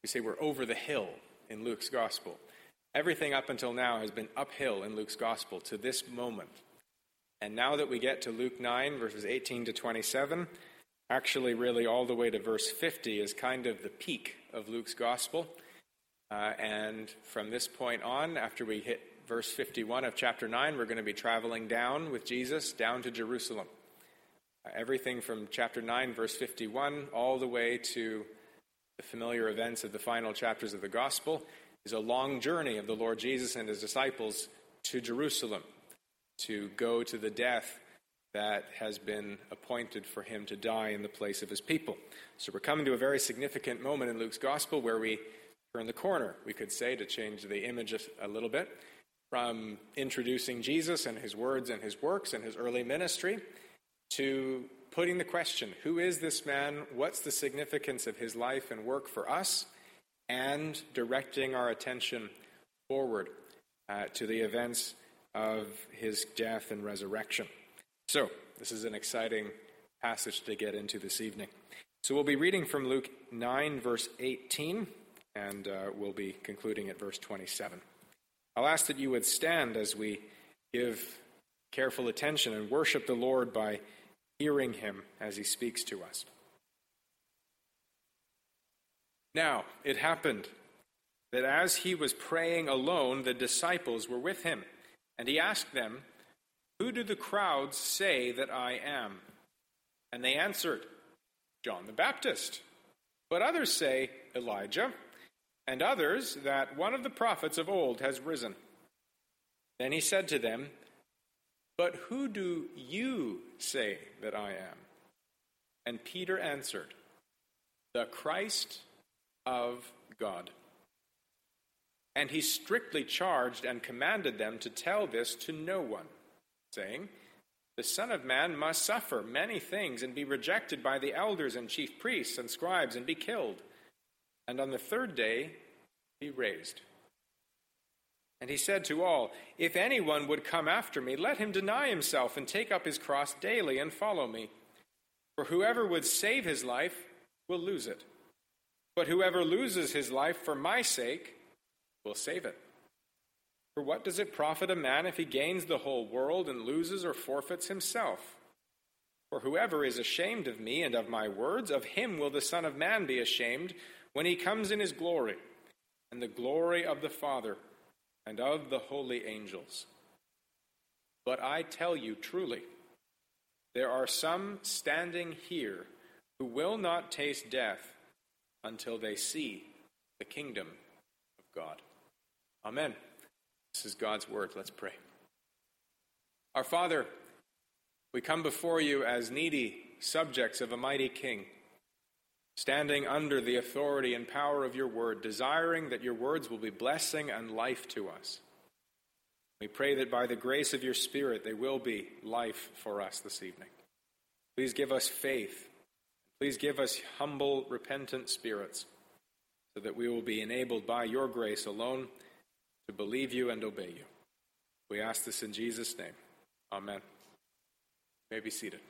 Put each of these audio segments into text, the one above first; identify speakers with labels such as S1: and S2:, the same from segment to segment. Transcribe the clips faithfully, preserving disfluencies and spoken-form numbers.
S1: we say we're over the hill in Luke's gospel. Everything up until now has been uphill in Luke's gospel to this moment. And now that we get to Luke nine, verses eighteen to twenty-seven, actually really all the way to verse fifty is kind of the peak of Luke's gospel. Uh, and from this point on, after we hit verse fifty-one of chapter nine, we're going to be traveling down with Jesus down to Jerusalem. Uh, everything from chapter nine, verse fifty-one, all the way to the familiar events of the final chapters of the gospel is a long journey of the Lord Jesus and his disciples to Jerusalem to go to the death that has been appointed for him to die in the place of his people. So we're coming to a very significant moment in Luke's gospel where we turn the corner, we could say, to change the image a little bit, from introducing Jesus and his words and his works and his early ministry to putting the question, who is this man? What's the significance of his life and work for us? And directing our attention forward uh, to the events of his death and resurrection. So, this is an exciting passage to get into this evening. So we'll be reading from Luke nine, verse eighteen, and uh, we'll be concluding at verse twenty-seven. I'll ask that you would stand as we give careful attention and worship the Lord by hearing him as he speaks to us. Now, it happened that as he was praying alone, the disciples were with him, and he asked them, "Who do the crowds say that I am?" And they answered, "John the Baptist. But others say, Elijah, and others that one of the prophets of old has risen." Then he said to them, "But who do you say that I am?" And Peter answered, "The Christ of God." And he strictly charged and commanded them to tell this to no one, saying, "The Son of Man must suffer many things and be rejected by the elders and chief priests and scribes and be killed, and on the third day be raised." And he said to all, "If anyone would come after me, let him deny himself and take up his cross daily and follow me. For whoever would save his life will lose it. But whoever loses his life for my sake will save it. For what does it profit a man if he gains the whole world and loses or forfeits himself? For whoever is ashamed of me and of my words, of him will the Son of Man be ashamed when he comes in his glory, and the glory of the Father and of the holy angels. But I tell you truly, there are some standing here who will not taste death until they see the kingdom of God." Amen. This is God's word. Let's pray. Our Father, we come before you as needy subjects of a mighty King, standing under the authority and power of your word, desiring that your words will be blessing and life to us. We pray that by the grace of your Spirit, they will be life for us this evening. Please give us faith. Please give us humble, repentant spirits, so that we will be enabled by your grace alone to believe you and obey you. We ask this in Jesus' name. Amen. You may be seated.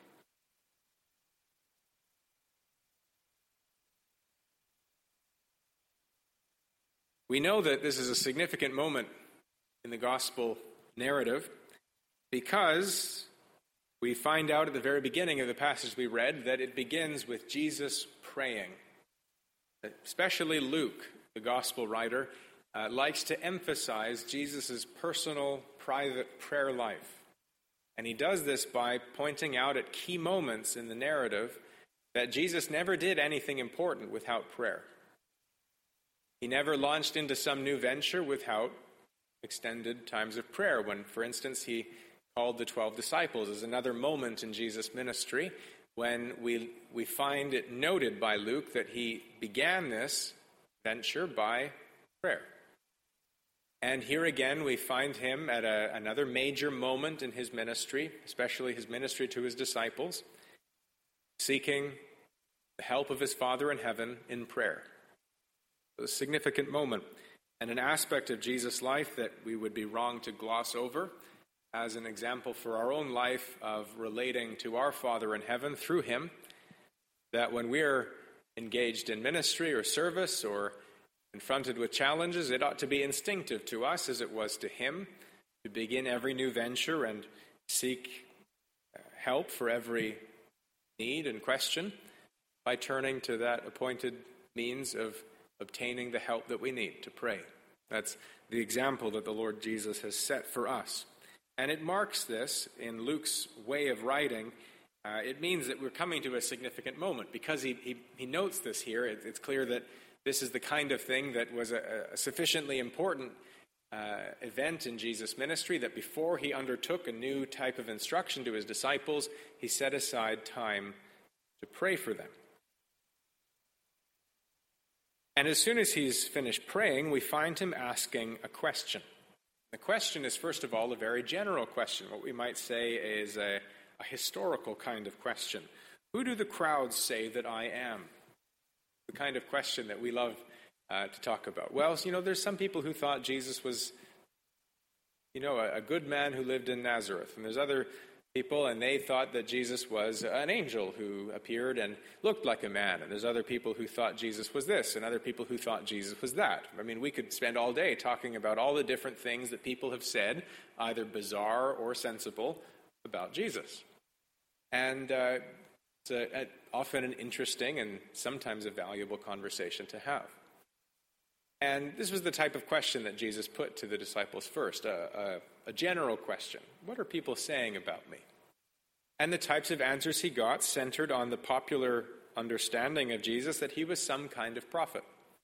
S1: We know that this is a significant moment in the gospel narrative because we find out at the very beginning of the passage we read that it begins with Jesus praying. Especially Luke, the gospel writer, uh, likes to emphasize Jesus' personal, private prayer life. And he does this by pointing out at key moments in the narrative that Jesus never did anything important without prayer. He never launched into some new venture without extended times of prayer. When, for instance, he called the twelve disciples as another moment in Jesus' ministry, when we we find it noted by Luke that he began this venture by prayer. And here again we find him at a, another major moment in his ministry, especially his ministry to his disciples, seeking the help of his Father in heaven in prayer. A significant moment and an aspect of Jesus' life that we would be wrong to gloss over as an example for our own life of relating to our Father in heaven through him, that when we're engaged in ministry or service or Confronted with challenges, it ought to be instinctive to us, as it was to him, to begin every new venture and seek help for every need and question by turning to that appointed means of obtaining the help that we need, to pray. That's the example that the Lord Jesus has set for us. And it marks this in Luke's way of writing. Uh, it means that we're coming to a significant moment. Because he, he, he notes this here, it, it's clear that this is the kind of thing that was a, a sufficiently important uh, event in Jesus' ministry, that before he undertook a new type of instruction to his disciples, he set aside time to pray for them. And as soon as he's finished praying, we find him asking a question. The question is, first of all, a very general question. What we might say is a, a historical kind of question. Who do the crowds say that I am? The kind of question that we love uh, to talk about. Well, you know, there's some people who thought Jesus was, you know, a, a good man who lived in Nazareth. And there's other people, and they thought that Jesus was an angel who appeared and looked like a man. And there's other people who thought Jesus was this, and other people who thought Jesus was that. I mean, we could spend all day talking about all the different things that people have said, either bizarre or sensible, about Jesus. And uh, it's a, a, often an interesting and sometimes a valuable conversation to have. And this was the type of question that Jesus put to the disciples first, a, a, a general question. What are people saying about me? And the types of answers he got centered on the popular understanding of Jesus that he was some kind of prophet.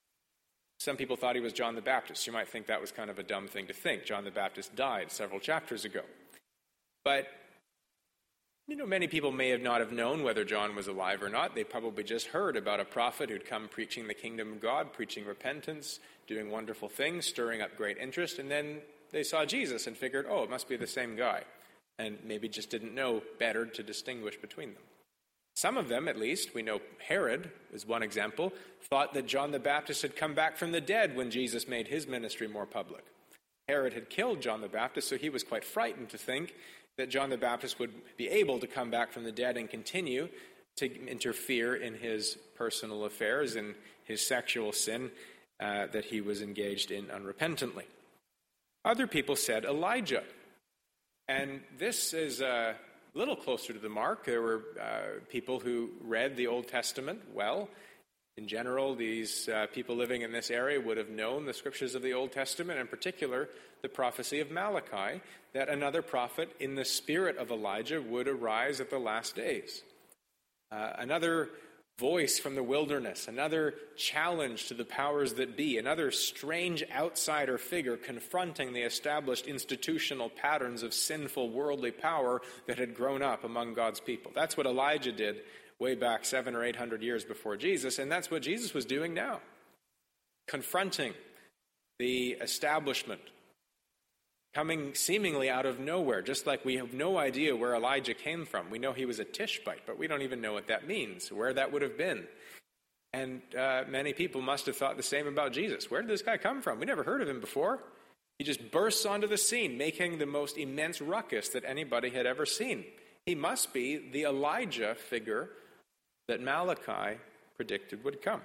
S1: Some people thought he was John the Baptist. You might think that was kind of a dumb thing to think. John the Baptist died several chapters ago. But, you know, many people may have not have known whether John was alive or not. They probably just heard about a prophet who'd come preaching the kingdom of God, preaching repentance, doing wonderful things, stirring up great interest, and then they saw Jesus and figured, oh, it must be the same guy, and maybe just didn't know better to distinguish between them. Some of them, at least, we know Herod is one example, thought that John the Baptist had come back from the dead when Jesus made his ministry more public. Herod had killed John the Baptist, so he was quite frightened to think that John the Baptist would be able to come back from the dead and continue to interfere in his personal affairs, in his sexual sin uh, that he was engaged in unrepentantly. Other people said Elijah. And this is a little closer to the mark. There were uh, people who read the Old Testament well. In general, these uh, people living in this area would have known the scriptures of the Old Testament, in particular the prophecy of Malachi, that another prophet in the spirit of Elijah would arise at the last days. Uh, another voice from the wilderness, another challenge to the powers that be, another strange outsider figure confronting the established institutional patterns of sinful worldly power that had grown up among God's people. That's what Elijah did way back seven or eight hundred years before Jesus, and that's what Jesus was doing now, confronting the establishment, coming seemingly out of nowhere, just like we have no idea where Elijah came from. We know he was a Tishbite, but we don't even know what that means, where that would have been. And uh, many people must have thought the same about Jesus. Where did this guy come from? We never heard of him before. He just bursts onto the scene, making the most immense ruckus that anybody had ever seen. He must be the Elijah figure that Malachi predicted would come.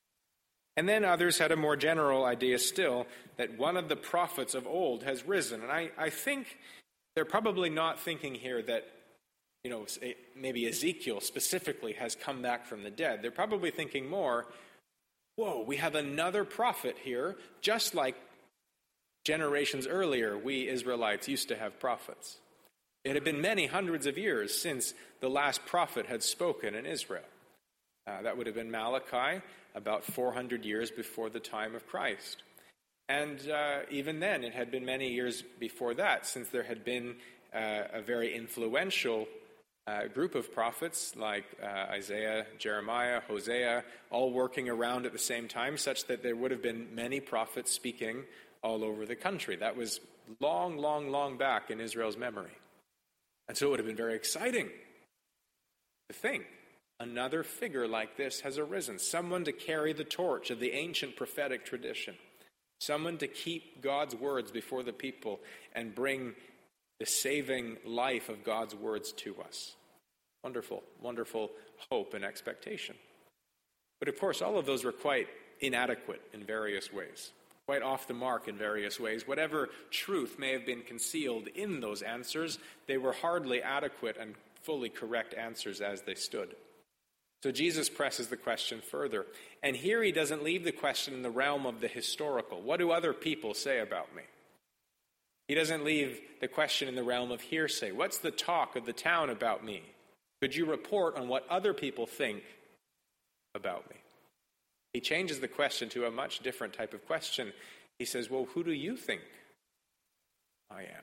S1: And then others had a more general idea still, that one of the prophets of old has risen. And I, I think they're probably not thinking here that, you know, maybe Ezekiel specifically has come back from the dead. They're probably thinking more, whoa, we have another prophet here, just like generations earlier we Israelites used to have prophets. It had been many hundreds of years since the last prophet had spoken in Israel. Uh, that would have been Malachi, about four hundred years before the time of Christ. And uh, even then, it had been many years before that, since there had been uh, a very influential uh, group of prophets like uh, Isaiah, Jeremiah, Hosea, all working around at the same time, such that there would have been many prophets speaking all over the country. That was long, long, long back in Israel's memory. And so it would have been very exciting to think another figure like this has arisen, someone to carry the torch of the ancient prophetic tradition, someone to keep God's words before the people and bring the saving life of God's words to us. Wonderful, wonderful hope and expectation. But of course, all of those were quite inadequate in various ways, quite off the mark in various ways. Whatever truth may have been concealed in those answers, they were hardly adequate and fully correct answers as they stood. So Jesus presses the question further. And here he doesn't leave the question in the realm of the historical. What do other people say about me? He doesn't leave the question in the realm of hearsay. What's the talk of the town about me? Could you report on what other people think about me? He changes the question to a much different type of question. He says, well, who do you think I am?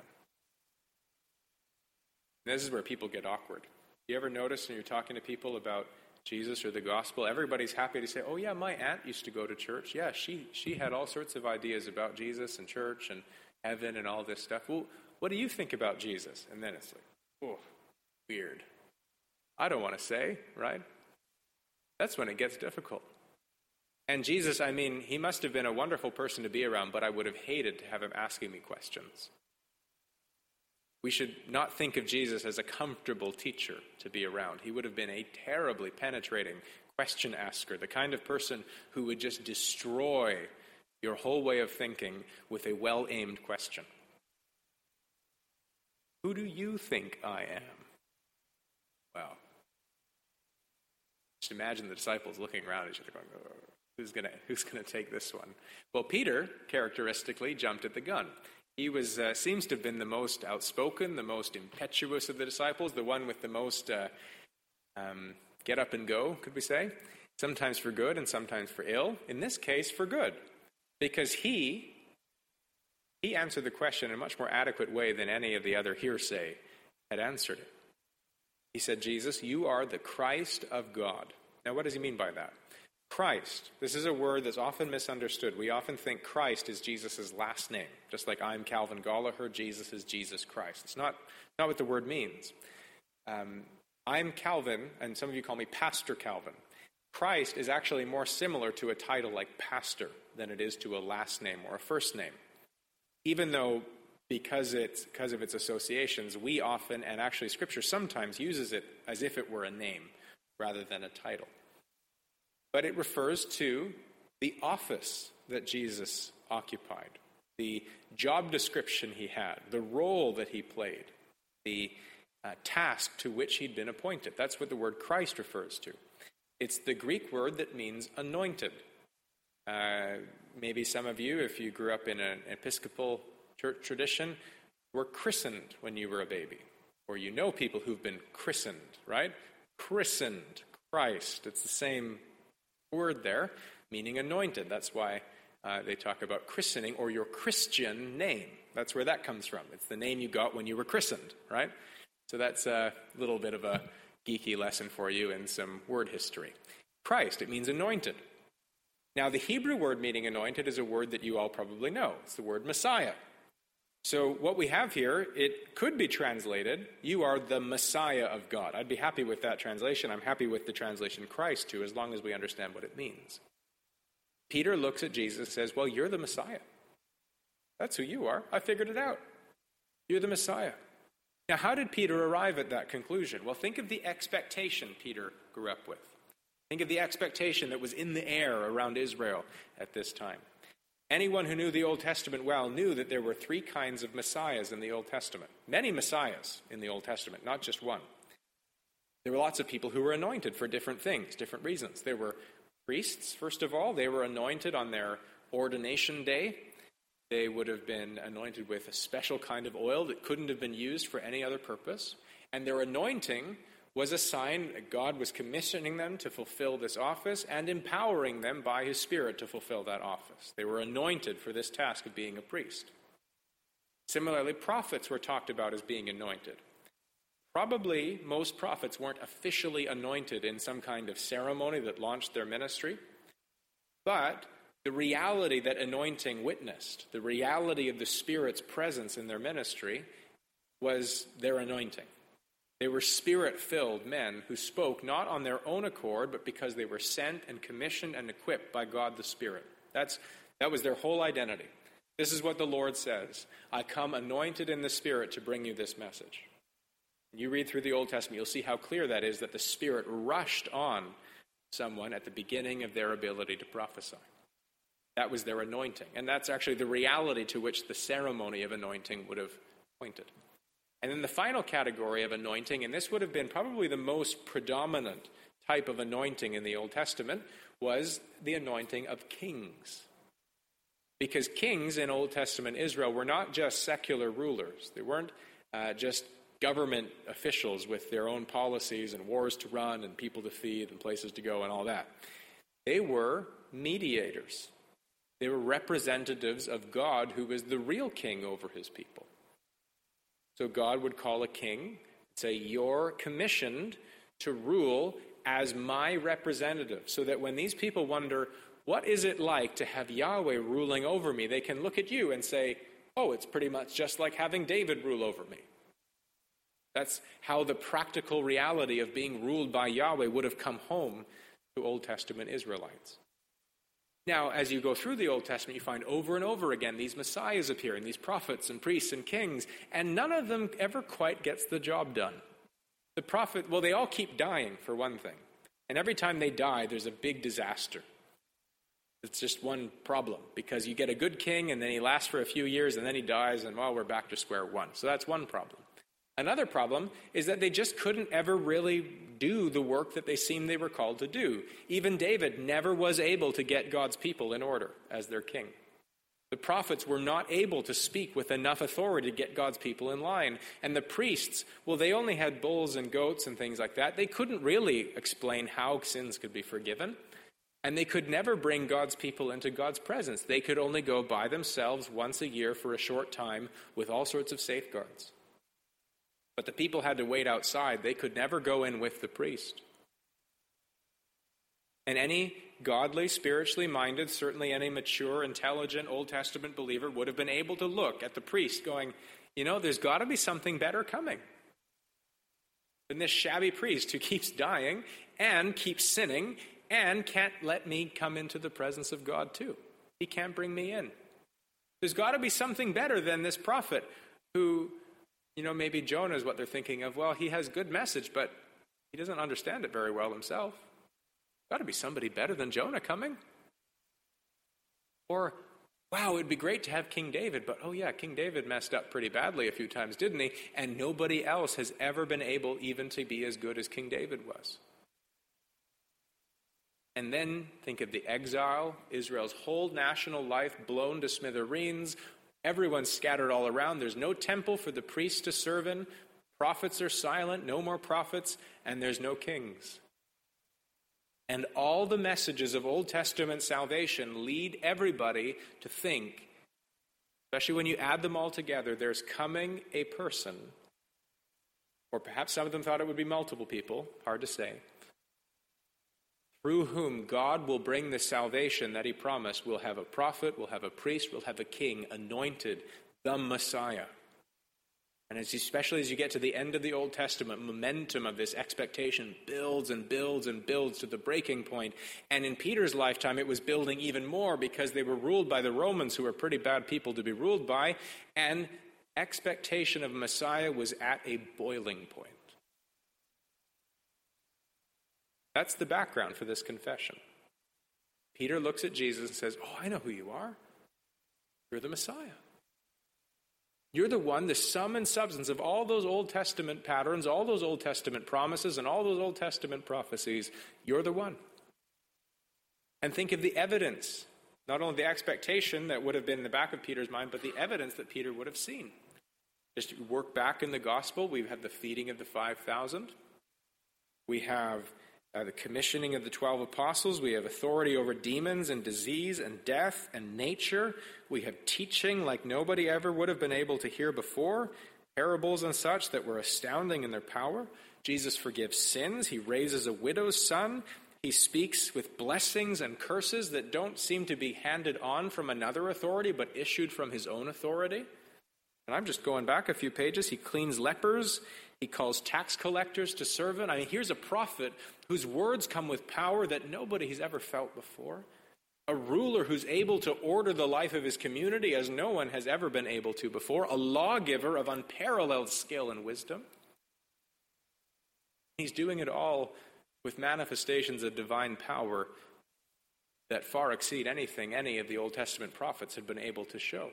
S1: And this is where people get awkward. You ever notice when you're talking to people about Jesus or the gospel, everybody's happy to say, oh yeah, my aunt used to go to church. Yeah, she she had all sorts of ideas about Jesus and church and heaven and all this stuff. Well, what do you think about Jesus? And then it's like, oh, weird. I don't want to say, right? That's when it gets difficult. And Jesus, I mean, he must have been a wonderful person to be around, but I would have hated to have him asking me questions. We should not think of Jesus as a comfortable teacher to be around. He would have been a terribly penetrating question asker, the kind of person who would just destroy your whole way of thinking with a well-aimed question. Who do you think I am? Wow. Just imagine the disciples looking around at each other going, oh, who's going to who's going to take this one? Well, Peter, characteristically, jumped at the gun. He was uh, seems to have been the most outspoken, the most impetuous of the disciples, the one with the most uh, um, get up and go, could we say? Sometimes for good and sometimes for ill. In this case, for good. Because he, he answered the question in a much more adequate way than any of the other hearsay had answered it. He said, Jesus, you are the Christ of God. Now, what does he mean by that? Christ. This is a word that's often misunderstood. We often think Christ is Jesus' last name. Just like I'm Calvin Gallagher, Jesus is Jesus Christ. It's not, not what the word means. Um, I'm Calvin, and some of you call me Pastor Calvin. Christ is actually more similar to a title like pastor than it is to a last name or a first name. Even though, because it's because of its associations, we often, and actually Scripture sometimes uses it as if it were a name rather than a title. But it refers to the office that Jesus occupied, the job description he had, the role that he played, the uh, task to which he'd been appointed. That's what the word Christ refers to. It's the Greek word that means anointed. Uh, maybe some of you, if you grew up in an Episcopal church tradition, were christened when you were a baby. Or you know people who've been christened, right? Christened, Christ. It's the same word there, meaning anointed. That's why uh, they talk about christening or your Christian name. That's where that comes from. It's the name you got when you were christened, right? So that's a little bit of a geeky lesson for you in some word history. Christ, it means anointed. Now, the Hebrew word meaning anointed is a word that you all probably know. It's the word Messiah. So what we have here, it could be translated, you are the Messiah of God. I'd be happy with that translation. I'm happy with the translation Christ too, as long as we understand what it means. Peter looks at Jesus and says, well, you're the Messiah. That's who you are. I figured it out. You're the Messiah. Now, how did Peter arrive at that conclusion? Well, think of the expectation Peter grew up with. Think of the expectation that was in the air around Israel at this time. Anyone who knew the Old Testament well knew that there were three kinds of messiahs in the Old Testament. Many messiahs in the Old Testament, not just one. There were lots of people who were anointed for different things, different reasons. There were priests, first of all. They were anointed on their ordination day. They would have been anointed with a special kind of oil that couldn't have been used for any other purpose. And their anointing was a sign that God was commissioning them to fulfill this office and empowering them by his Spirit to fulfill that office. They were anointed for this task of being a priest. Similarly, prophets were talked about as being anointed. Probably most prophets weren't officially anointed in some kind of ceremony that launched their ministry, but the reality that anointing witnessed, the reality of the Spirit's presence in their ministry, was their anointing. They were Spirit-filled men who spoke not on their own accord, but because they were sent and commissioned and equipped by God the Spirit. That's, that was their whole identity. This is what the Lord says. I come anointed in the Spirit to bring you this message. You read through the Old Testament, you'll see how clear that is, that the Spirit rushed on someone at the beginning of their ability to prophesy. That was their anointing. And that's actually the reality to which the ceremony of anointing would have pointed. And then the final category of anointing, and this would have been probably the most predominant type of anointing in the Old Testament, was the anointing of kings. Because kings in Old Testament Israel were not just secular rulers. They weren't uh, just government officials with their own policies and wars to run and people to feed and places to go and all that. They were mediators. They were representatives of God, who was the real king over his people. So God would call a king and say, "You're commissioned to rule as my representative," so that when these people wonder, what is it like to have Yahweh ruling over me, they can look at you and say, oh, it's pretty much just like having David rule over me. That's how the practical reality of being ruled by Yahweh would have come home to Old Testament Israelites. Now, as you go through the Old Testament, you find over and over again these messiahs appearing, these prophets and priests and kings, and none of them ever quite gets the job done. The prophet, well, they all keep dying, for one thing. And every time they die, there's a big disaster. It's just one problem, because you get a good king, and then he lasts for a few years, and then he dies, and, well, we're back to square one. So that's one problem. Another problem is that they just couldn't ever really do the work that they seemed they were called to do. Even David never was able to get God's people in order as their king. The prophets were not able to speak with enough authority to get God's people in line. And the priests, well, they only had bulls and goats and things like that. They couldn't really explain how sins could be forgiven. And they could never bring God's people into God's presence. They could only go by themselves once a year for a short time with all sorts of safeguards. But the people had to wait outside. They could never go in with the priest. And any godly, spiritually minded, certainly any mature, intelligent Old Testament believer would have been able to look at the priest going, you know, there's got to be something better coming than this shabby priest who keeps dying and keeps sinning and can't let me come into the presence of God too. He can't bring me in. There's got to be something better than this prophet who, you know, maybe Jonah is what they're thinking of. Well, he has good message, but he doesn't understand it very well himself. Got to be somebody better than Jonah coming. Or, wow, it'd be great to have King David, but oh yeah, King David messed up pretty badly a few times, didn't he? And nobody else has ever been able even to be as good as King David was. And then think of the exile, Israel's whole national life blown to smithereens. Everyone's scattered all around. There's no temple for the priests to serve in. Prophets are silent, no more prophets, and there's no kings. And all the messages of Old Testament salvation lead everybody to think, especially when you add them all together, there's coming a person, or perhaps some of them thought it would be multiple people, hard to say, through whom God will bring the salvation that he promised. We'll have a prophet, we'll have a priest, we'll have a king, anointed, the Messiah. And as, especially as you get to the end of the Old Testament, momentum of this expectation builds and builds and builds to the breaking point. And in Peter's lifetime, it was building even more because they were ruled by the Romans, who were pretty bad people to be ruled by. And expectation of Messiah was at a boiling point. That's the background for this confession. Peter looks at Jesus and says, oh, I know who you are. You're the Messiah. You're the one, the sum and substance of all those Old Testament patterns, all those Old Testament promises, and all those Old Testament prophecies. You're the one. And think of the evidence, not only the expectation that would have been in the back of Peter's mind, but the evidence that Peter would have seen. Just work back in the gospel, we have the feeding of the five thousand. We have Uh, the commissioning of the twelve apostles. We have authority over demons and disease and death and nature. We have teaching like nobody ever would have been able to hear before. Parables and such that were astounding in their power. Jesus forgives sins. He raises a widow's son. He speaks with blessings and curses that don't seem to be handed on from another authority, but issued from his own authority. And I'm just going back a few pages. He cleans lepers. He calls tax collectors to serve him. I mean, here's a prophet whose words come with power that nobody has ever felt before. A ruler who's able to order the life of his community as no one has ever been able to before. A lawgiver of unparalleled skill and wisdom. He's doing it all with manifestations of divine power that far exceed anything any of the Old Testament prophets had been able to show.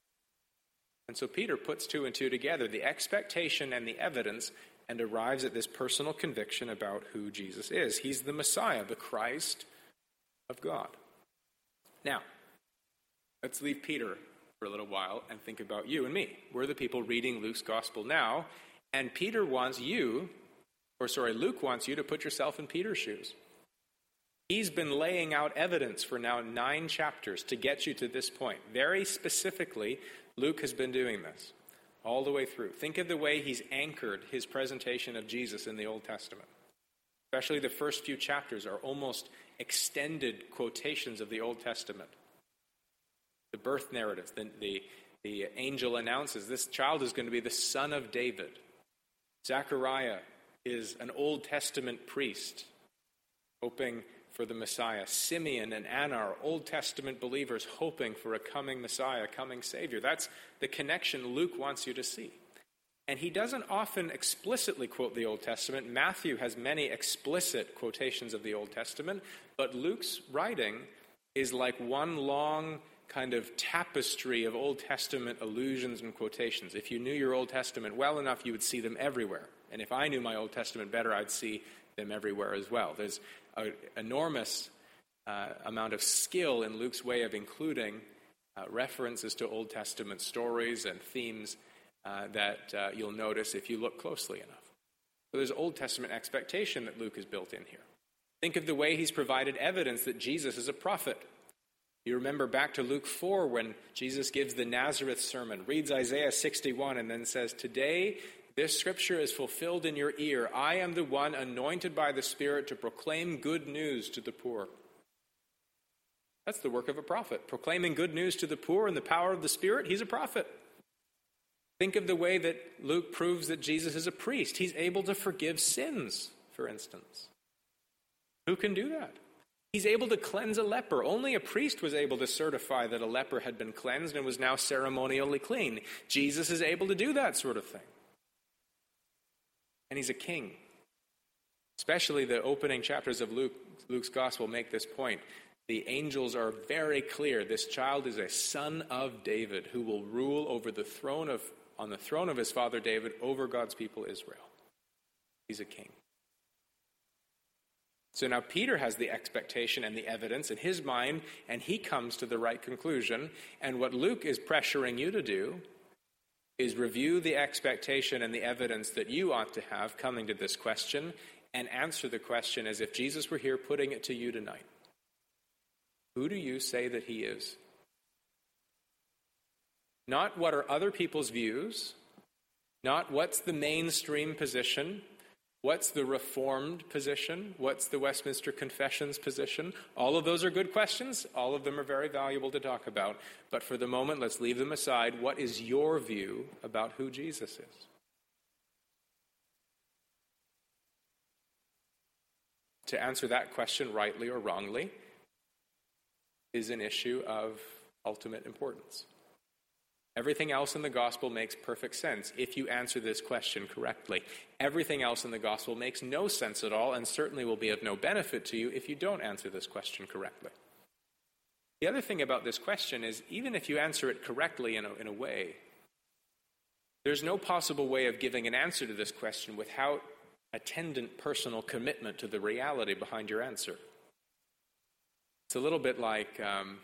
S1: And so Peter puts two and two together, the expectation and the evidence, and arrives at this personal conviction about who Jesus is. He's the Messiah, the Christ of God. Now, let's leave Peter for a little while and think about you and me. We're the people reading Luke's gospel now, and Peter wants you, or sorry, Luke wants you to put yourself in Peter's shoes. He's been laying out evidence for now nine chapters to get you to this point. Very specifically, Luke has been doing this all the way through. Think of the way he's anchored his presentation of Jesus in the Old Testament. Especially the first few chapters are almost extended quotations of the Old Testament. The birth narratives, the, the, the angel announces this child is going to be the son of David. Zechariah is an Old Testament priest, hoping for the Messiah. Simeon and Anna are Old Testament believers hoping for a coming Messiah, a coming Savior. That's the connection Luke wants you to see. And he doesn't often explicitly quote the Old Testament. Matthew has many explicit quotations of the Old Testament, but Luke's writing is like one long kind of tapestry of Old Testament allusions and quotations. If you knew your Old Testament well enough, you would see them everywhere. And if I knew my Old Testament better, I'd see them everywhere as well. There's an enormous uh, amount of skill in Luke's way of including uh, references to Old Testament stories and themes uh, that uh, you'll notice if you look closely enough. So there's Old Testament expectation that Luke has built in here. Think of the way he's provided evidence that Jesus is a prophet. You remember back to Luke four when Jesus gives the Nazareth sermon, reads Isaiah sixty-one, and then says, "Today this scripture is fulfilled in your ear. I am the one anointed by the Spirit to proclaim good news to the poor." That's the work of a prophet. Proclaiming good news to the poor in the power of the Spirit, he's a prophet. Think of the way that Luke proves that Jesus is a priest. He's able to forgive sins, for instance. Who can do that? He's able to cleanse a leper. Only a priest was able to certify that a leper had been cleansed and was now ceremonially clean. Jesus is able to do that sort of thing. And he's a king. Especially the opening chapters of Luke, Luke's gospel make this point. The angels are very clear. This child is a son of David who will rule over the throne of, on the throne of his father David over God's people Israel. He's a king. So now Peter has the expectation and the evidence in his mind, and he comes to the right conclusion. And what Luke is pressuring you to do is review the expectation and the evidence that you ought to have coming to this question and answer the question as if Jesus were here putting it to you tonight. Who do you say that he is? Not what are other people's views, not what's the mainstream position, what's the Reformed position, what's the Westminster Confession's position. All of those are good questions. All of them are very valuable to talk about. But for the moment, let's leave them aside. What is your view about who Jesus is? To answer that question rightly or wrongly is an issue of ultimate importance. Everything else in the gospel makes perfect sense if you answer this question correctly. Everything else in the gospel makes no sense at all and certainly will be of no benefit to you if you don't answer this question correctly. The other thing about this question is even if you answer it correctly in a, in a way, there's no possible way of giving an answer to this question without attendant personal commitment to the reality behind your answer. It's a little bit like um,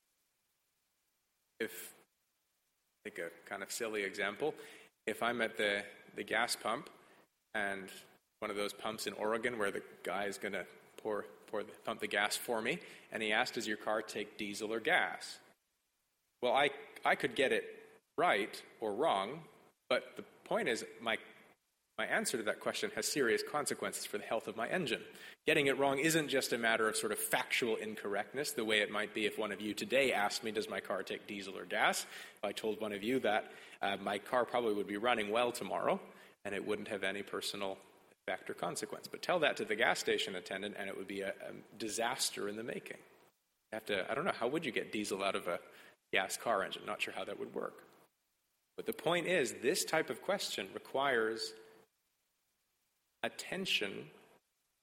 S1: if... Take a kind of silly example. If I'm at the, the gas pump and one of those pumps in Oregon where the guy is going to pour, pour the, pump the gas for me, and he asked, does your car take diesel or gas? Well, I, I could get it right or wrong, but the point is my, my answer to that question has serious consequences for the health of my engine. Getting it wrong isn't just a matter of sort of factual incorrectness, the way it might be if one of you today asked me, does my car take diesel or gas? If I told one of you that, uh, my car probably would be running well tomorrow, and it wouldn't have any personal effect or consequence. But tell that to the gas station attendant, and it would be a, a disaster in the making. You have to, I don't know, how would you get diesel out of a gas car engine? Not sure how that would work. But the point is, this type of question requires attention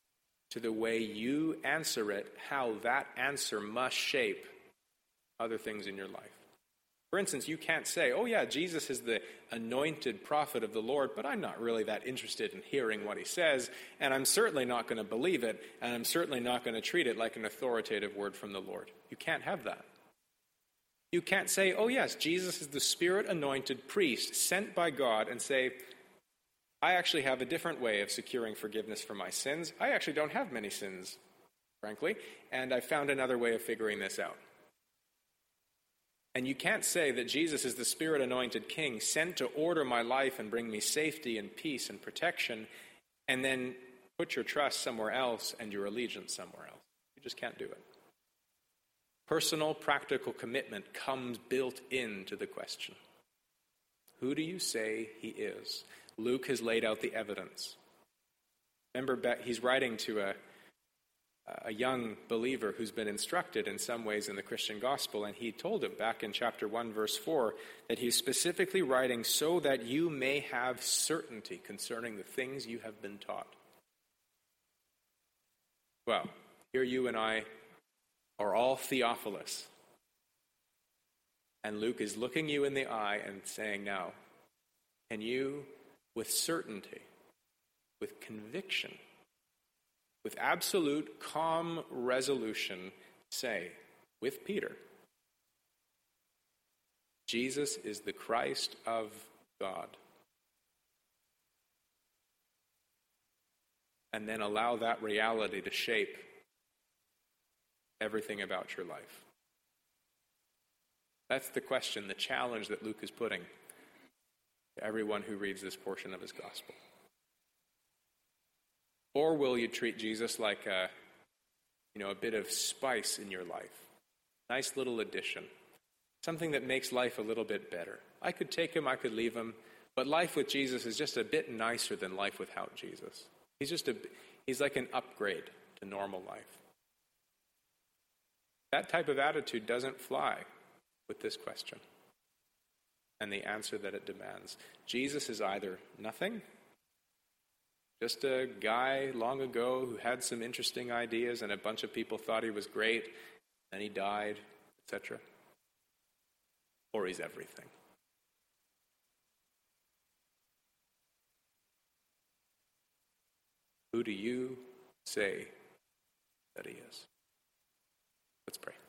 S1: to the way you answer it, how that answer must shape other things in your life. For instance, you can't say, oh yeah, Jesus is the anointed prophet of the Lord, but I'm not really that interested in hearing what he says, and I'm certainly not going to believe it, and I'm certainly not going to treat it like an authoritative word from the Lord. You can't have that. You can't say, oh yes, Jesus is the Spirit-anointed priest sent by God, and say, I actually have a different way of securing forgiveness for my sins. I actually don't have many sins, frankly, and I found another way of figuring this out. And you can't say that Jesus is the Spirit-anointed King sent to order my life and bring me safety and peace and protection, and then put your trust somewhere else and your allegiance somewhere else. You just can't do it. Personal, practical commitment comes built into the question. Who do you say he is? Luke has laid out the evidence. Remember, he's writing to a a young believer who's been instructed in some ways in the Christian gospel, and he told him back in chapter one, verse four, that he's specifically writing so that you may have certainty concerning the things you have been taught. Well, here you and I are all Theophilus, and Luke is looking you in the eye and saying, now, can you, with certainty, with conviction, with absolute calm resolution, say, with Peter, Jesus is the Christ of God. And then allow that reality to shape everything about your life. That's the question, the challenge that Luke is putting to everyone who reads this portion of his gospel. Or will you treat Jesus like a, you know, a bit of spice in your life? Nice little addition. Something that makes life a little bit better. I could take him, I could leave him, but life with Jesus is just a bit nicer than life without Jesus. He's just a, he's like an upgrade to normal life. That type of attitude doesn't fly with this question and the answer that it demands. Jesus is either nothing, just a guy long ago who had some interesting ideas and a bunch of people thought he was great, and he died, et cetera. Or he's everything. Who do you say that he is? Let's pray.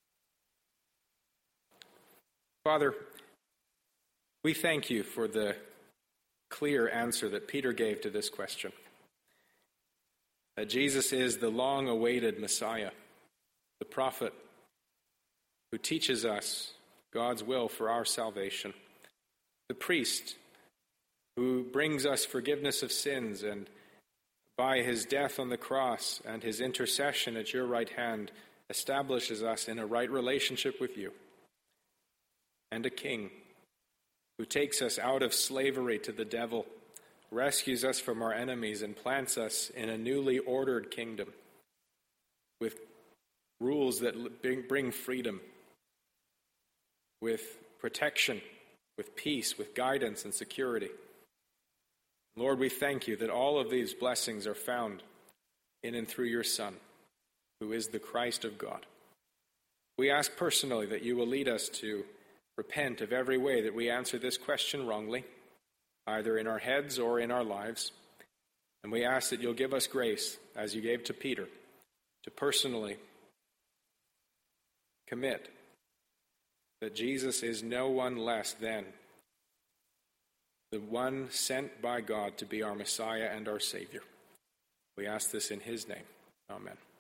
S1: Father, we thank you for the clear answer that Peter gave to this question. That Jesus is the long-awaited Messiah, the prophet who teaches us God's will for our salvation, the priest who brings us forgiveness of sins, and by his death on the cross and his intercession at your right hand establishes us in a right relationship with you, and a king who takes us out of slavery to the devil, rescues us from our enemies, and plants us in a newly ordered kingdom with rules that bring freedom, with protection, with peace, with guidance and security. Lord, we thank you that all of these blessings are found in and through your Son, who is the Christ of God. We ask personally that you will lead us to repent of every way that we answer this question wrongly, either in our heads or in our lives. And we ask that you'll give us grace, as you gave to Peter, to personally commit that Jesus is no one less than the one sent by God to be our Messiah and our Savior. We ask this in his name. Amen.